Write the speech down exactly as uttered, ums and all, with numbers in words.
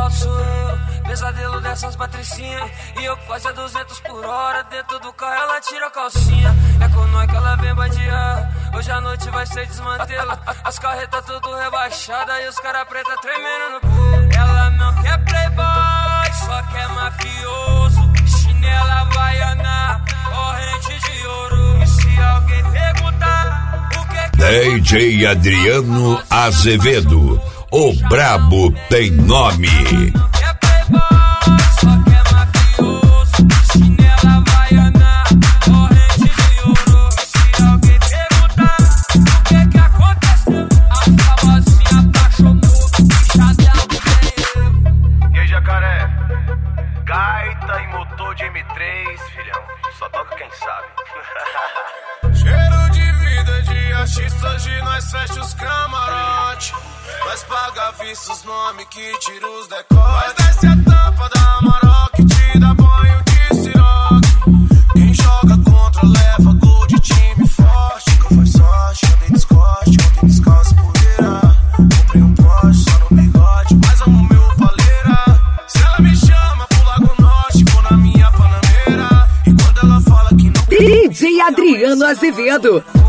qual sou eu, pesadelo dessas patricinhas. E eu quase a duzentos por hora, dentro do carro ela tira a calcinha. É com nós que ela vem bandear, hoje a noite vai ser desmantela. As carretas tudo rebaixadas e os cara preta tremendo no pé. Ela não quer playboy, só quer mafioso. Chinela havaiana, corrente de ouro. E se alguém perguntar o que que D J Adriano Azevedo, o brabo tem nome. Gaita e motor de M três, filhão. Só toca quem sabe. Cheiro de vida de artistas, de nós fecha os camarote. Nós paga vista os nomes que tira os decotes. Nós desce a tampa da Amarok que te dá banho de siroque. Quem joga contra leva gol de time forte. Nunca faz sorte, andei descorte, ontem descalço poeira. Comprei um Porsche só no bigode, mas amo meu paleira. Se ela me chama pro Lago Norte, vou na minha Panameira. E quando ela fala que não... D J Adriano Azevedo.